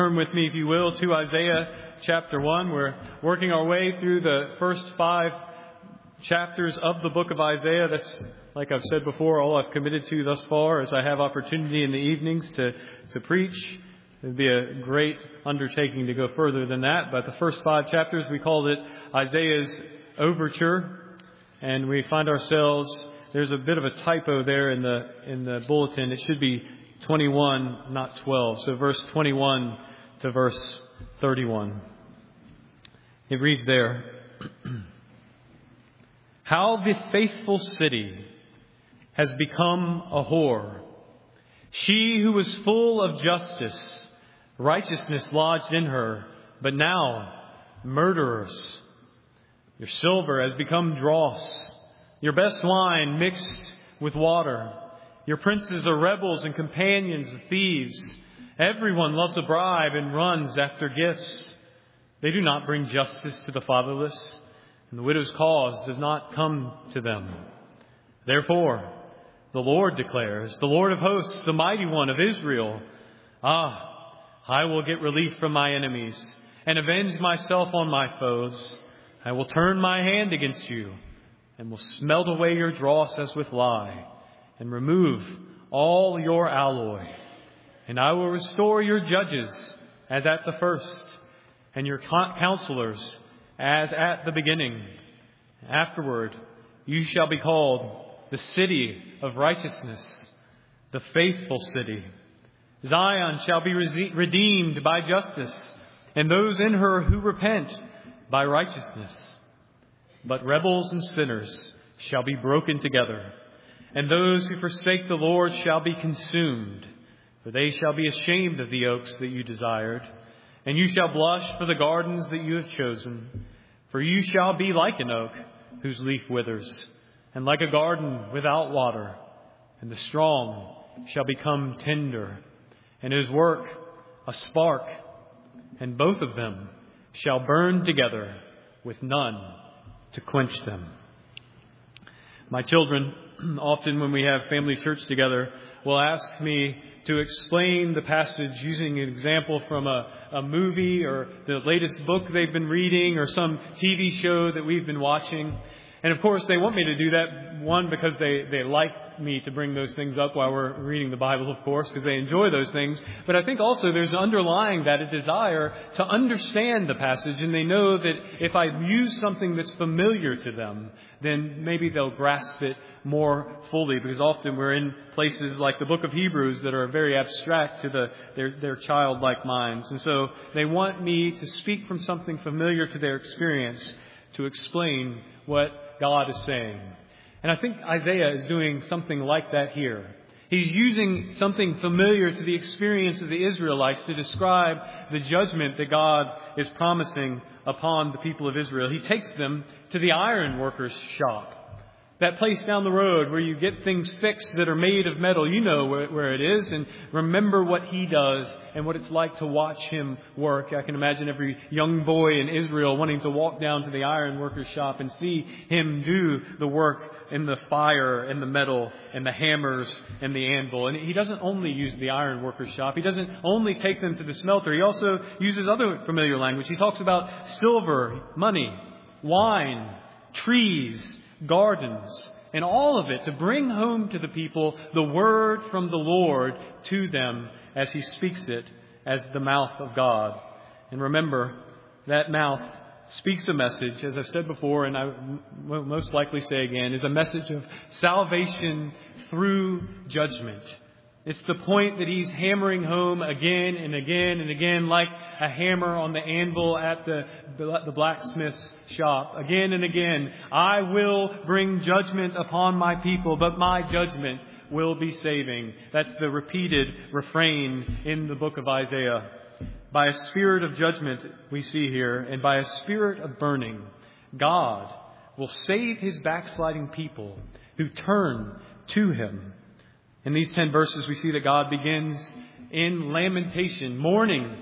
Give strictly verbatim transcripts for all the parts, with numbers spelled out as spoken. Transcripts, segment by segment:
Turn with me, if you will, to Isaiah chapter one. We're working our way through the first five chapters of the book of Isaiah. That's, like I've said before, all I've committed to thus far as I have opportunity in the evenings to, to preach. It would be a great undertaking to go further than that. But the first five chapters, we called it Isaiah's Overture. And we find ourselves, there's a bit of a typo there in the in the bulletin. It should be twenty-one, not twelve. So verse twenty-one to verse thirty-one. It reads there, "How the faithful city has become a whore. She who was full of justice, righteousness lodged in her, but now murderers. Your silver has become dross, your best wine mixed with water. Your princes are rebels and companions of thieves. Everyone loves a bribe and runs after gifts. They do not bring justice to the fatherless, and the widow's cause does not come to them. Therefore, the Lord declares, the Lord of hosts, the mighty one of Israel, Ah, I will get relief from my enemies and avenge myself on my foes. I will turn my hand against you and will smelt away your dross as with lye and remove all your alloy. And I will restore your judges as at the first, and your counselors as at the beginning. Afterward, you shall be called the city of righteousness, the faithful city. Zion shall be redeemed by justice, and those in her who repent by righteousness. But rebels and sinners shall be broken together, and those who forsake the Lord shall be consumed. For they shall be ashamed of the oaks that you desired, and you shall blush for the gardens that you have chosen. For you shall be like an oak whose leaf withers, and like a garden without water. And the strong shall become tender, and his work a spark, and both of them shall burn together with none to quench them." My children, often when we have family church together, will ask me to explain the passage using an example from a, a movie or the latest book they've been reading or some T V show that we've been watching. And of course, they want me to do that, one, because they, they like me to bring those things up while we're reading the Bible, of course, because they enjoy those things. But I think also there's underlying that a desire to understand the passage, and they know that if I use something that's familiar to them, then maybe they'll grasp it more fully, because often we're in places like the book of Hebrews that are very abstract to the their, their childlike minds. And so they want me to speak from something familiar to their experience to explain what God is saying. And I think Isaiah is doing something like that here. He's using something familiar to the experience of the Israelites to describe the judgment that God is promising upon the people of Israel. He takes them to the iron worker's shop. That place down the road where you get things fixed that are made of metal. You know where, where it is, and remember what he does and what it's like to watch him work. I can imagine every young boy in Israel wanting to walk down to the iron worker's shop and see him do the work in the fire and the metal and the hammers and the anvil. And he doesn't only use the iron worker's shop. He doesn't only take them to the smelter. He also uses other familiar language. He talks about silver, money, wine, trees, gardens, and all of it to bring home to the people the word from the Lord to them as he speaks it as the mouth of God. And remember, that mouth speaks a message, as I've said before, and I will most likely say again, is a message of salvation through judgment. It's the point that he's hammering home again and again and again, like a hammer on the anvil at the, the blacksmith's shop. Again and again, I will bring judgment upon my people, but my judgment will be saving. That's the repeated refrain in the book of Isaiah. By a spirit of judgment, we see here, and by a spirit of burning, God will save his backsliding people who turn to him. In these ten verses, we see that God begins in lamentation, mourning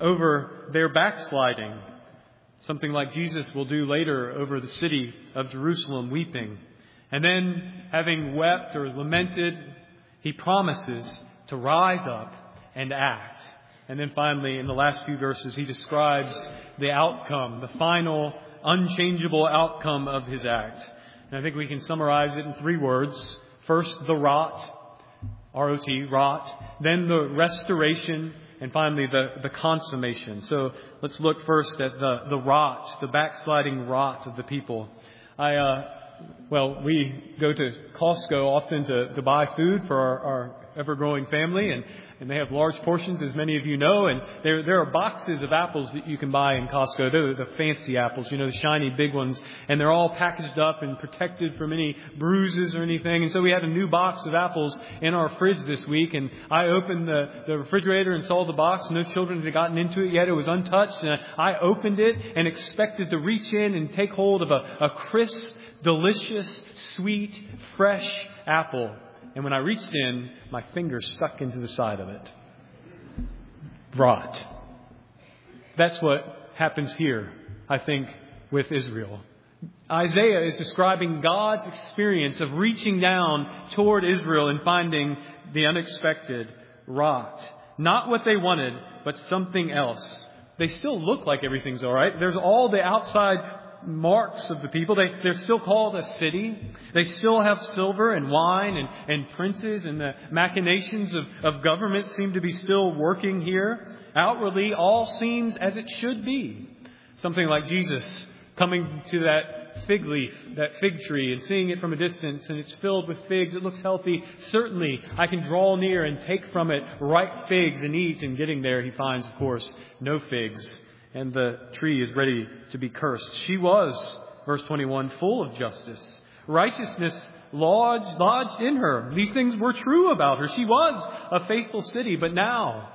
over their backsliding. Something like Jesus will do later over the city of Jerusalem, weeping. And then, having wept or lamented, he promises to rise up and act. And then finally, in the last few verses, he describes the outcome, the final, unchangeable outcome of his act. And I think we can summarize it in three words. First, the rot, R O T, rot. Then the restoration. And finally, the, the consummation. So let's look first at the, the rot, the backsliding rot of the people. I, uh, well, we go to Costco often to, to buy food for our, our ever-growing family, and, and they have large portions, as many of you know, and there there are boxes of apples that you can buy in Costco. They're the fancy apples, you know, the shiny big ones, and they're all packaged up and protected from any bruises or anything. And so we had a new box of apples in our fridge this week, and I opened the, the refrigerator and saw the box. No children had gotten into it yet. It was untouched, and I opened it and expected to reach in and take hold of a, a crisp, delicious, sweet, fresh apple. And when I reached in, my finger stuck into the side of it. Rot. That's what happens here, I think, with Israel. Isaiah is describing God's experience of reaching down toward Israel and finding the unexpected rot. Not what they wanted, but something else. They still look like everything's all right. There's all the outside marks of the people. They, they're still called a city. They still have silver and wine and, and princes, and the machinations of, of government seem to be still working here. Outwardly, all seems as it should be. Something like Jesus coming to that fig leaf, that fig tree, and seeing it from a distance, and it's filled with figs. It looks healthy. Certainly, I can draw near and take from it ripe figs and eat. And getting there, he finds, of course, no figs. And the tree is ready to be cursed. She was, verse twenty-one, full of justice. Righteousness lodged, lodged in her. These things were true about her. She was a faithful city. But now,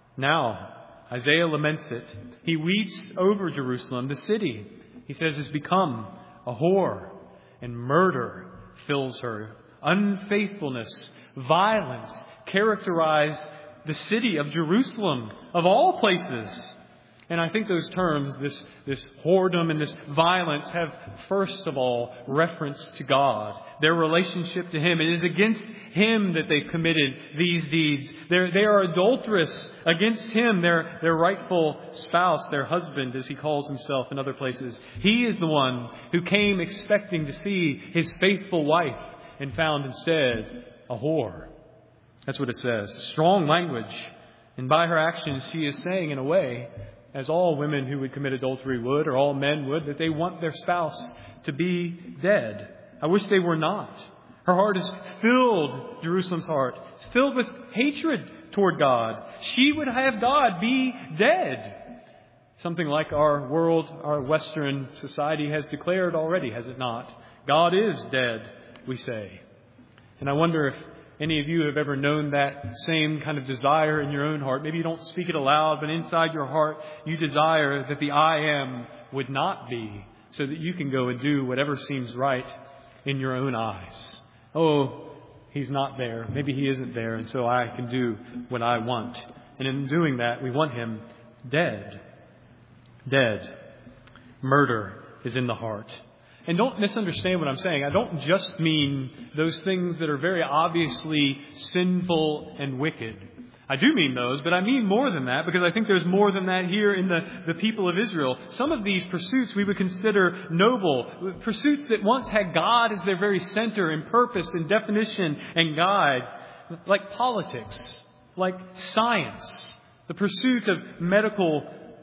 now, Isaiah laments it. He weeps over Jerusalem, the city. He says it's become a whore, and murder fills her. Unfaithfulness, violence characterize the city of Jerusalem, of all places. And I think those terms, this, this whoredom and this violence, have first of all reference to God, their relationship to Him. It is against Him that they've committed these deeds. They're, they are adulterous against Him, their, their rightful spouse, their husband, as He calls Himself in other places. He is the one who came expecting to see His faithful wife and found instead a whore. That's what it says. Strong language. And by her actions, she is saying in a way, as all women who would commit adultery would, or all men would, that they want their spouse to be dead. I wish they were not. Her heart is filled, Jerusalem's heart, is filled with hatred toward God. She would have God be dead. Something like our world, our Western society has declared already, has it not? God is dead, we say. And I wonder if any of you have ever known that same kind of desire in your own heart. Maybe you don't speak it aloud, but inside your heart you desire that the I am would not be, so that you can go and do whatever seems right in your own eyes. Oh, He's not there. Maybe He isn't there, and so I can do what I want. And in doing that, we want Him dead. Dead. Murder is in the heart. And don't misunderstand what I'm saying. I don't just mean those things that are very obviously sinful and wicked. I do mean those, but I mean more than that, because I think there's more than that here in the, the people of Israel. Some of these pursuits we would consider noble, pursuits that once had God as their very center and purpose and definition and guide, like politics, like science, the pursuit of medical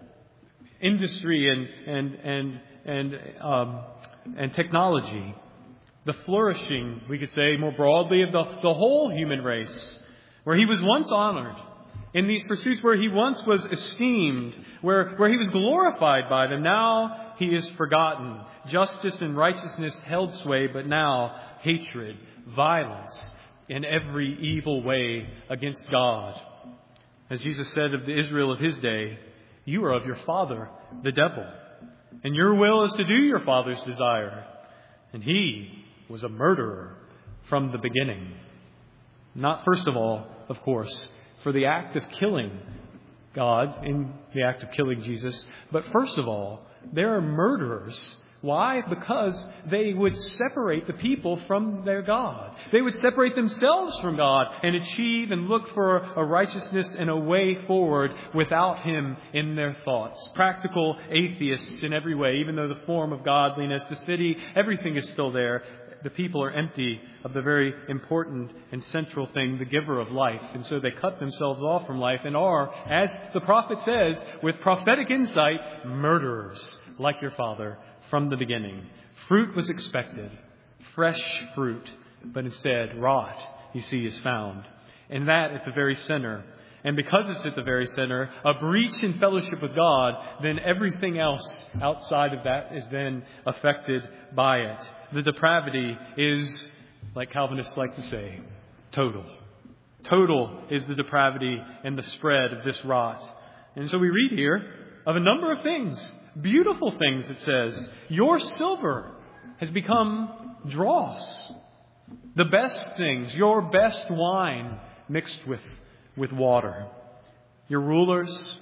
industry and and and and um, and technology, the flourishing, we could say more broadly, of the, the whole human race, where He was once honored, in these pursuits where He once was esteemed, where, where He was glorified by them. Now He is forgotten. Justice and righteousness held sway, but now hatred, violence, in every evil way against God. As Jesus said of the Israel of His day, you are of your father, the devil, and your will is to do your father's desire. And he was a murderer from the beginning. Not first of all, of course, for the act of killing God, in the act of killing Jesus, but first of all, there are murderers Why? Because they would separate the people from their God. They would separate themselves from God and achieve and look for a righteousness and a way forward without Him in their thoughts. Practical atheists in every way, even though the form of godliness, the city, everything is still there. The people are empty of the very important and central thing, the giver of life. And so they cut themselves off from life and are, as the prophet says, with prophetic insight, murderers like your father from the beginning. Fruit was expected, fresh fruit, but instead rot, you see, is found. And that at the very center. And because it's at the very center, a breach in fellowship with God, then everything else outside of that is then affected by it. The depravity is, like Calvinists like to say, total. Total is the depravity and the spread of this rot. And so we read here of a number of things, beautiful things, it says. Your silver has become dross. The best things, your best wine mixed with, with water. Your rulers,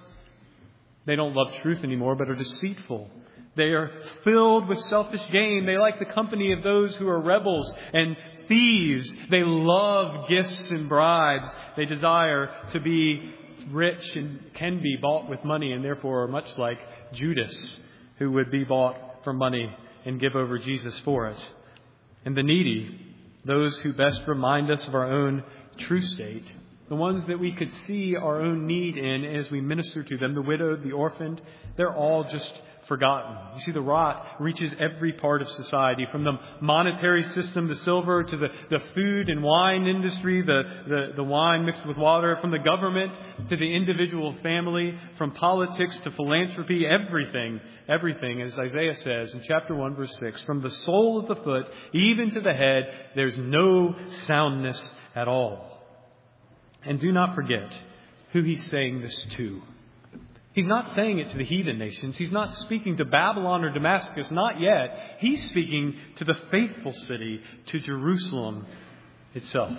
they don't love truth anymore, but are deceitful. They are filled with selfish gain. They like the company of those who are rebels and thieves. They love gifts and bribes. They desire to be rich and can be bought with money, and therefore are much like Judas, who would be bought for money and give over Jesus for it. And the needy, those who best remind us of our own true state, the ones that we could see our own need in as we minister to them, the widowed, the orphaned, they're all just forgotten. You see, the rot reaches every part of society, from the monetary system, the silver, to the, the food and wine industry, the, the, the wine mixed with water, from the government to the individual family, from politics to philanthropy, everything, everything, as Isaiah says in chapter one, verse six, from the sole of the foot even to the head, there's no soundness at all. And do not forget who he's saying this to. He's not saying it to the heathen nations. He's not speaking to Babylon or Damascus, not yet. He's speaking to the faithful city, to Jerusalem itself.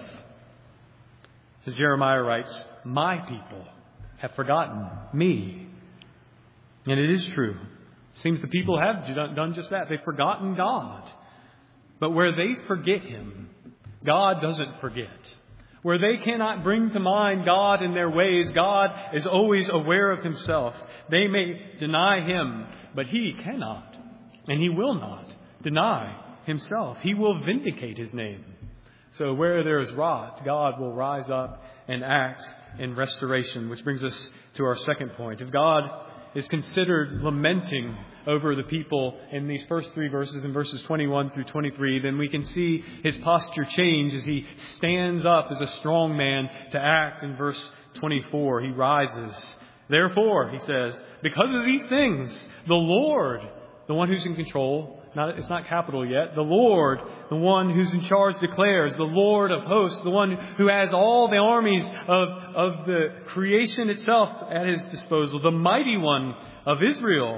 As Jeremiah writes, my people have forgotten me. And it is true. It seems the people have done just that. They've forgotten God. But where they forget Him, God doesn't forget. Where they cannot bring to mind God in their ways, God is always aware of Himself. They may deny Him, but He cannot, and He will not deny Himself. He will vindicate His name. So where there is rot, God will rise up and act in restoration, which brings us to our second point. If God is considered lamenting over the people in these first three verses, in verses twenty-one through twenty-three, then we can see His posture change as He stands up as a strong man to act in verse twenty-four. He rises. Therefore, He says, because of these things, the Lord, the one who's in control, not, it's not capital yet, the Lord, the one who's in charge declares, the Lord of hosts, the one who has all the armies of, of the creation itself at His disposal, the mighty one of Israel.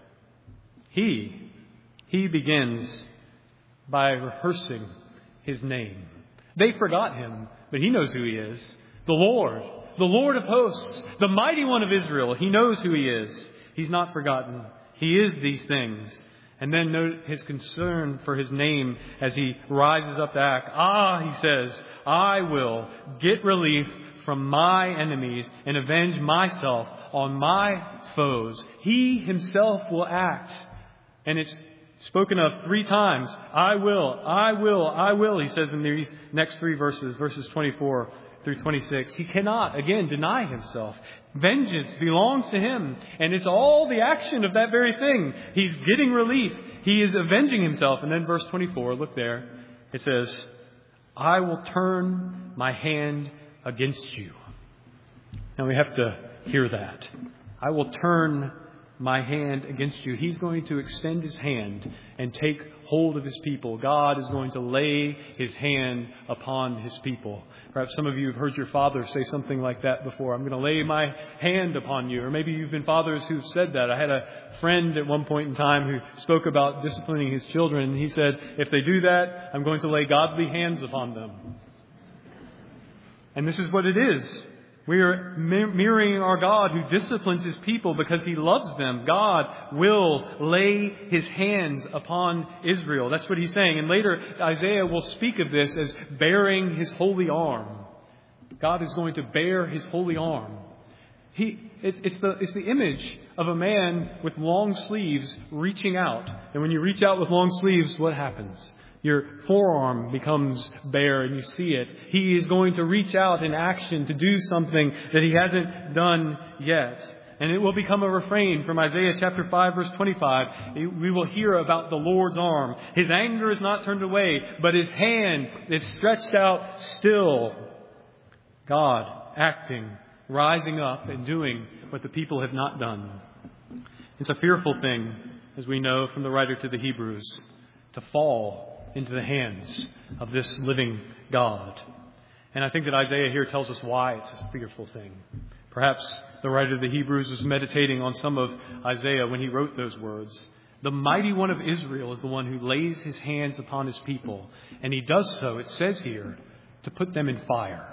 He, He begins by rehearsing His name. They forgot Him, but He knows who He is. The Lord, the Lord of hosts, the mighty one of Israel. He knows who He is. He's not forgotten. He is these things. And then note His concern for His name as He rises up to act. Ah, He says, I will get relief from my enemies and avenge myself on my foes. He Himself will act. And it's spoken of three times. I will, I will, I will, He says in these next three verses, verses twenty-four through twenty-six. He cannot, again, deny Himself. Vengeance belongs to Him. And it's all the action of that very thing. He's getting relief. He is avenging Himself. And then verse twenty-four, look there. It says, I will turn my hand against you. Now we have to hear that. I will turn my hand against you. He's going to extend His hand and take hold of His people. God is going to lay His hand upon His people. Perhaps some of you have heard your father say something like that before. I'm going to lay my hand upon you. Or maybe you've been fathers who've said that. I had a friend at one point in time who spoke about disciplining his children. He said, if they do that, I'm going to lay godly hands upon them. And this is what it is. We are mirroring our God who disciplines His people because He loves them. God will lay His hands upon Israel. That's what He's saying. And later, Isaiah will speak of this as bearing His holy arm. God is going to bear His holy arm. He, it's, it's, the, it's the image of a man with long sleeves reaching out. And when you reach out with long sleeves, what happens? Your forearm becomes bare and you see it. He is going to reach out in action to do something that He hasn't done yet. And it will become a refrain from Isaiah chapter five, verse twenty-five. We will hear about the Lord's arm. His anger is not turned away, but His hand is stretched out still. God acting, rising up and doing what the people have not done. It's a fearful thing, as we know from the writer to the Hebrews, to fall into the hands of this living God. And I think that Isaiah here tells us why it's a fearful thing. Perhaps the writer of the Hebrews was meditating on some of Isaiah when he wrote those words. The mighty one of Israel is the one who lays his hands upon his people. And he does so, it says here, to put them in fire,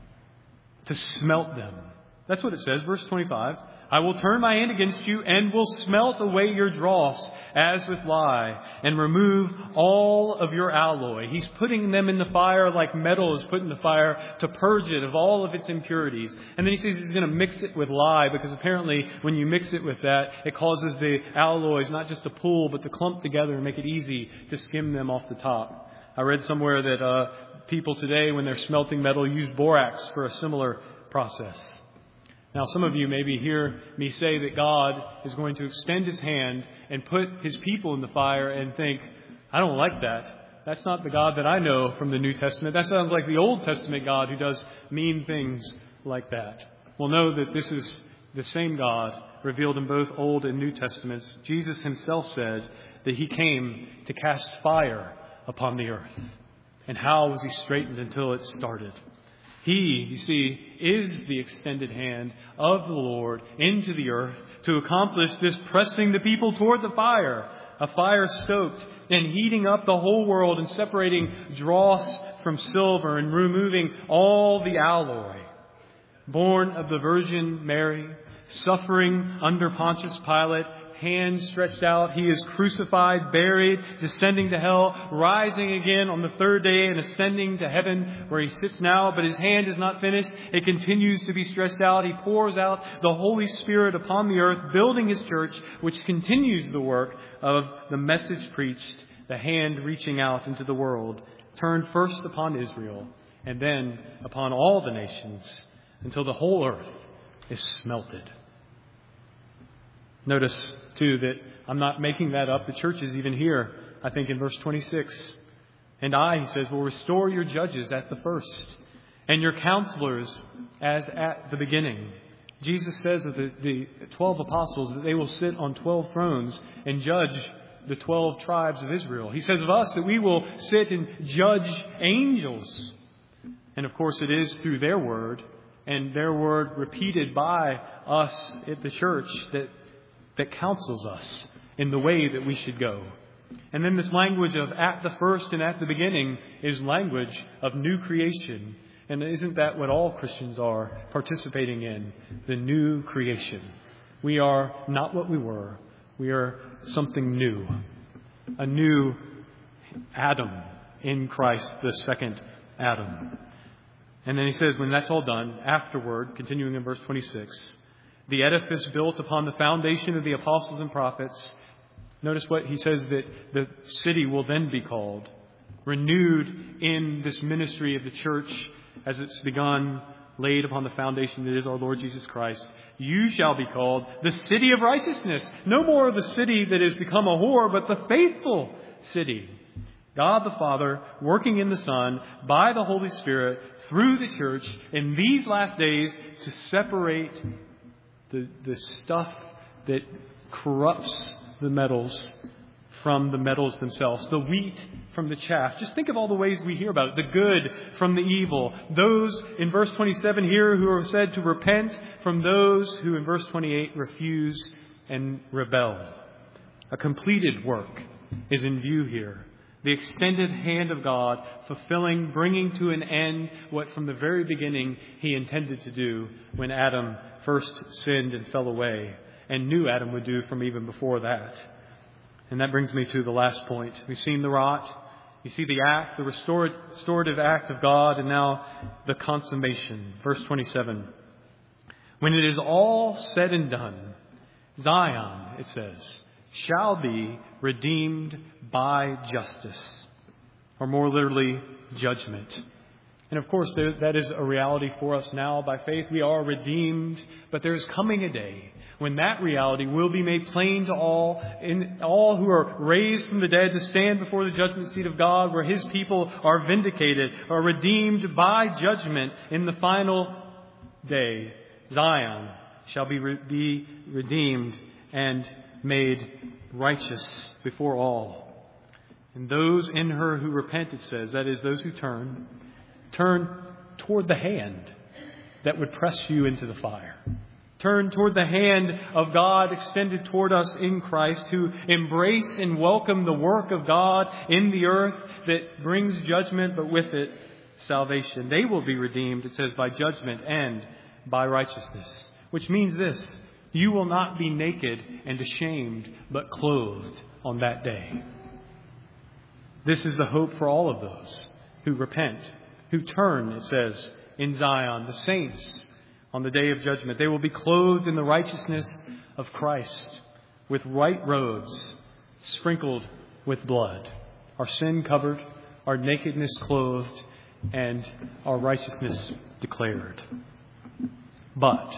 to smelt them. That's what it says, verse twenty-five. I will turn my hand against you and will smelt away your dross as with lye and remove all of your alloy. He's putting them in the fire like metal is put in the fire to purge it of all of its impurities. And then he says he's going to mix it with lye because apparently when you mix it with that, it causes the alloys not just to pool but to clump together and make it easy to skim them off the top. I read somewhere that uh, people today, when they're smelting metal, use borax for a similar process. Now, some of you maybe hear me say that God is going to extend His hand and put His people in the fire and think, I don't like that. That's not the God that I know from the New Testament. That sounds like the Old Testament God who does mean things like that. Well, know that this is the same God revealed in both Old and New Testaments. Jesus Himself said that He came to cast fire upon the earth. And how was He straightened until it started? He, you see, is the extended hand of the Lord into the earth to accomplish this pressing the people toward the fire. A fire stoked and heating up the whole world and separating dross from silver and removing all the alloy. Born of the Virgin Mary, suffering under Pontius Pilate, hands stretched out. He is crucified, buried, descending to hell, rising again on the third day and ascending to heaven where He sits now. But His hand is not finished. It continues to be stretched out. He pours out the Holy Spirit upon the earth, building His church, which continues the work of the message preached, the hand reaching out into the world, turned first upon Israel and then upon all the nations until the whole earth is smelted. Notice, too, that I'm not making that up. The church is even here, I think, in verse twenty-six. And I, He says, will restore your judges at the first, and your counselors as at the beginning. Jesus says of the, the twelve apostles that they will sit on twelve thrones and judge the twelve tribes of Israel. He says of us that we will sit and judge angels. And of course, it is through their word, and their word repeated by us at the church, that that counsels us in the way that we should go. And then this language of at the first and at the beginning is language of new creation. And isn't that what all Christians are participating in? The new creation. We are not what we were. We are something new. A new Adam in Christ, the second Adam. And then he says, when that's all done, afterward, continuing in verse twenty-six, the edifice built upon the foundation of the apostles and prophets. Notice what he says that the city will then be called. Renewed in this ministry of the church as it's begun, laid upon the foundation that is our Lord Jesus Christ. You shall be called the city of righteousness. No more the city that has become a whore, but the faithful city. God the Father working in the Son by the Holy Spirit through the church in these last days to separate The, the stuff that corrupts the metals from the metals themselves. The wheat from the chaff. Just think of all the ways we hear about it. The good from the evil. Those in verse twenty-seven here who are said to repent from those who in verse twenty-eight refuse and rebel. A completed work is in view here. The extended hand of God, fulfilling, bringing to an end what from the very beginning He intended to do when Adam first sinned and fell away, and knew Adam would do from even before that. And that brings me to the last point. We've seen the rot. You see the act, the restorative act of God, and now the consummation. Verse twenty-seven. When it is all said and done, Zion, it says, shall be redeemed by justice, or more literally, judgment. And of course, there, that is a reality for us now. By faith, we are redeemed, but there is coming a day when that reality will be made plain to all, in all who are raised from the dead to stand before the judgment seat of God, where His people are vindicated, are redeemed by judgment in the final day. Zion shall be, re- be redeemed and made righteous before all. And those in her who repent, it says, that is, those who turn, turn toward the hand that would press you into the fire. Turn toward the hand of God extended toward us in Christ, who embrace and welcome the work of God in the earth that brings judgment, but with it salvation. They will be redeemed, it says, by judgment and by righteousness. Which means this: you will not be naked and ashamed, but clothed on that day. This is the hope for all of those who repent, who turn, it says, in Zion, the saints on the day of judgment. They will be clothed in the righteousness of Christ, with white robes sprinkled with blood. Our sin covered, our nakedness clothed, and our righteousness declared. But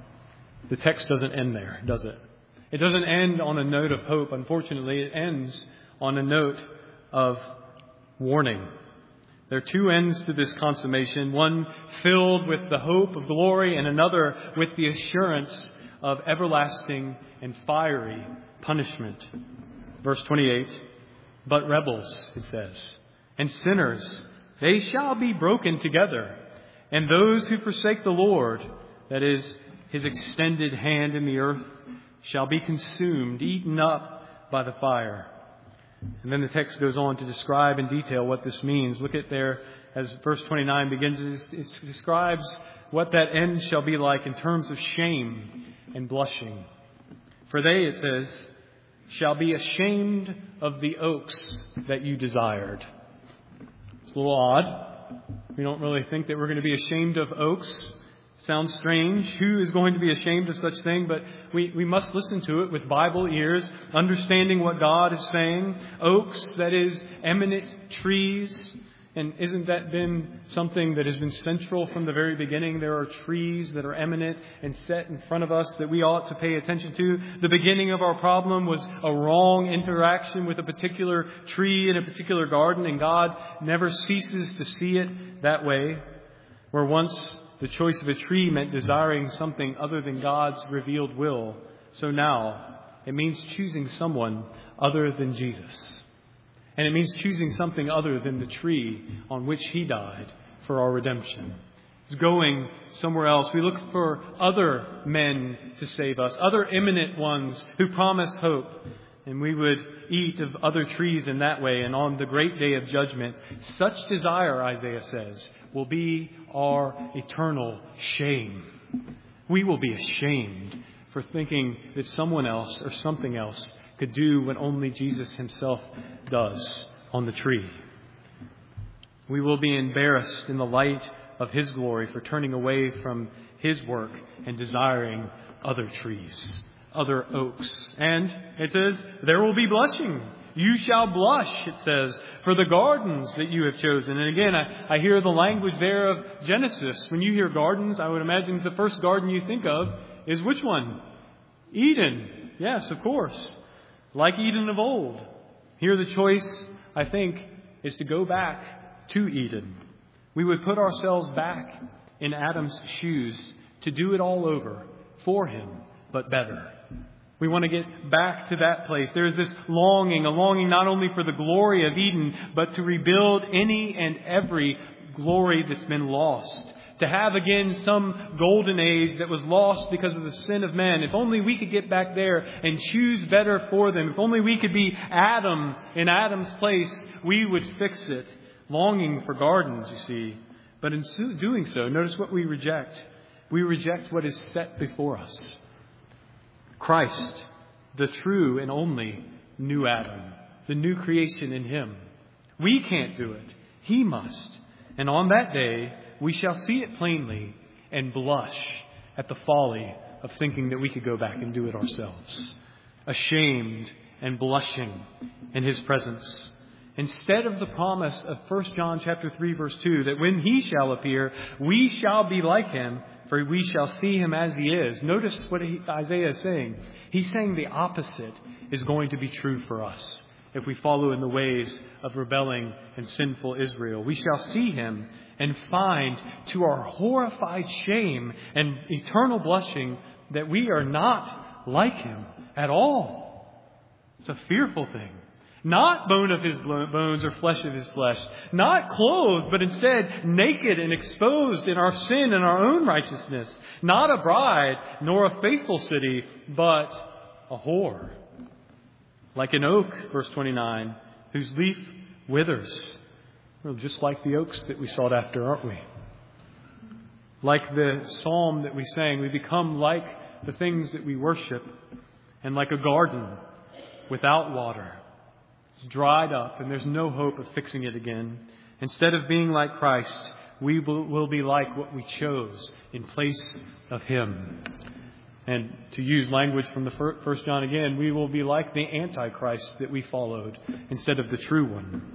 the text doesn't end there, does it? It doesn't end on a note of hope. Unfortunately, it ends on a note of warning. There are two ends to this consummation, one filled with the hope of glory and another with the assurance of everlasting and fiery punishment. Verse twenty-eight, but rebels, it says, and sinners, they shall be broken together, and those who forsake the Lord, that is, His extended hand in the earth, shall be consumed, eaten up by the fire. And then the text goes on to describe in detail what this means. Look at there as verse twenty-nine begins. It describes what that end shall be like in terms of shame and blushing. For they, it says, shall be ashamed of the oaks that you desired. It's a little odd. We don't really think that we're going to be ashamed of oaks. Sounds strange. Who is going to be ashamed of such thing? But we, we must listen to it with Bible ears, understanding what God is saying. Oaks, that is, eminent trees. And isn't that been something that has been central from the very beginning? There are trees that are eminent and set in front of us that we ought to pay attention to. The beginning of our problem was a wrong interaction with a particular tree in a particular garden, and God never ceases to see it that way. Where once the choice of a tree meant desiring something other than God's revealed will, so now it means choosing someone other than Jesus. And it means choosing something other than the tree on which He died for our redemption. It's going somewhere else. We look for other men to save us, other eminent ones who promise hope. And we would eat of other trees in that way. And on the great day of judgment, such desire, Isaiah says, will be our eternal shame. We will be ashamed for thinking that someone else or something else could do what only Jesus Himself does on the tree. We will be embarrassed in the light of His glory for turning away from His work and desiring other trees, other oaks. And it says, there will be blushing. You shall blush, it says, for the gardens that you have chosen. And again, I, I hear the language there of Genesis. When you hear gardens, I would imagine the first garden you think of is which one? Eden. Yes, of course. Like Eden of old. Here the choice, I think, is to go back to Eden. We would put ourselves back in Adam's shoes to do it all over for him, but better. We want to get back to that place. There is this longing, a longing not only for the glory of Eden, but to rebuild any and every glory that's been lost. to have again some golden age that was lost because of the sin of man. If only we could get back there and choose better for them. If only we could be Adam in Adam's place, we would fix it. Longing for gardens, you see. But in doing so, notice what we reject. We reject what is set before us. Christ, the true and only new Adam, the new creation in Him. We can't do it. He must. And on that day, we shall see it plainly and blush at the folly of thinking that we could go back and do it ourselves. Ashamed and blushing in His presence. Instead of the promise of First John chapter three, verse two, that when He shall appear, we shall be like Him, for we shall see Him as He is. Notice what he, Isaiah is saying. He's saying the opposite is going to be true for us if we follow in the ways of rebelling and sinful Israel. We shall see Him and find, to our horrified shame and eternal blushing, that we are not like Him at all. It's a fearful thing. Not bone of His bones or flesh of His flesh. Not clothed, but instead naked and exposed in our sin and our own righteousness. Not a bride, nor a faithful city, but a whore. Like an oak, verse twenty-nine, whose leaf withers. Well, just like the oaks that we sought after, aren't we? Like the psalm that we sang, we become like the things that we worship, and like a garden without water. It's dried up, and there's no hope of fixing it again. Instead of being like Christ, we will be like what we chose in place of Him. And to use language from the First John again, we will be like the Antichrist that we followed instead of the true one.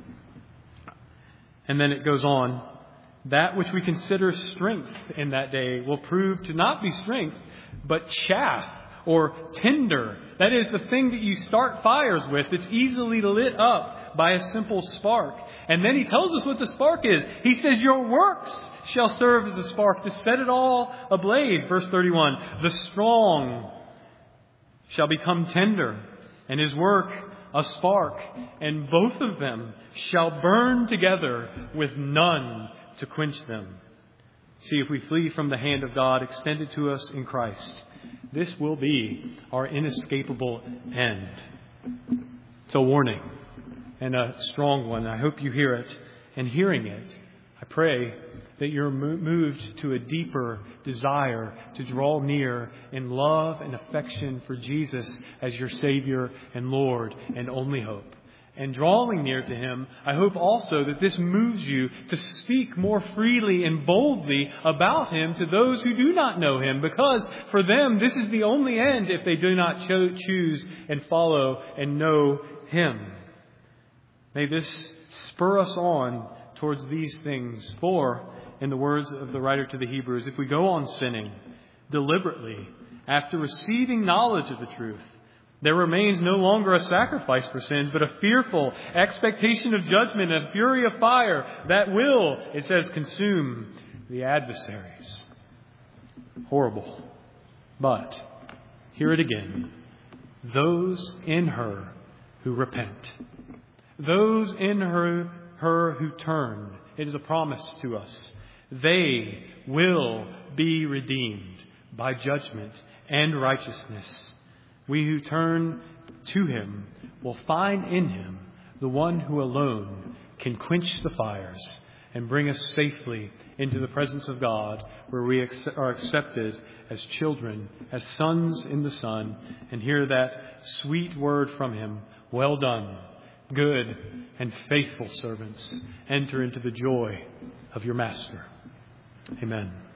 And then it goes on. That which we consider strength in that day will prove to not be strength, but chaff or tinder. That is the thing that you start fires with. It's easily lit up by a simple spark. And then He tells us what the spark is. He says, your works shall serve as a spark to set it all ablaze. Verse thirty-one, the strong shall become tender, and his work a spark, and both of them shall burn together with none to quench them. See, if we flee from the hand of God extended to us in Christ, this will be our inescapable end. It's a warning, and a strong one. I hope you hear it. And hearing it, I pray that you're moved to a deeper desire to draw near in love and affection for Jesus as your Savior and Lord and only hope. And drawing near to Him, I hope also that this moves you to speak more freely and boldly about Him to those who do not know Him, because for them this is the only end if they do not cho- choose and follow and know Him. May this spur us on towards these things. For, in the words of the writer to the Hebrews, if we go on sinning deliberately after receiving knowledge of the truth, there remains no longer a sacrifice for sins, but a fearful expectation of judgment and a fury of fire that will, it says, consume the adversaries. Horrible. But, hear it again, those in her who repent, those in her, her who turn, it is a promise to us, they will be redeemed by judgment and righteousness. We who turn to Him will find in Him the one who alone can quench the fires and bring us safely into the presence of God, where we are accepted as children, as sons in the Son, and hear that sweet word from Him, well done, good and faithful servants. Enter into the joy of your Master. Amen.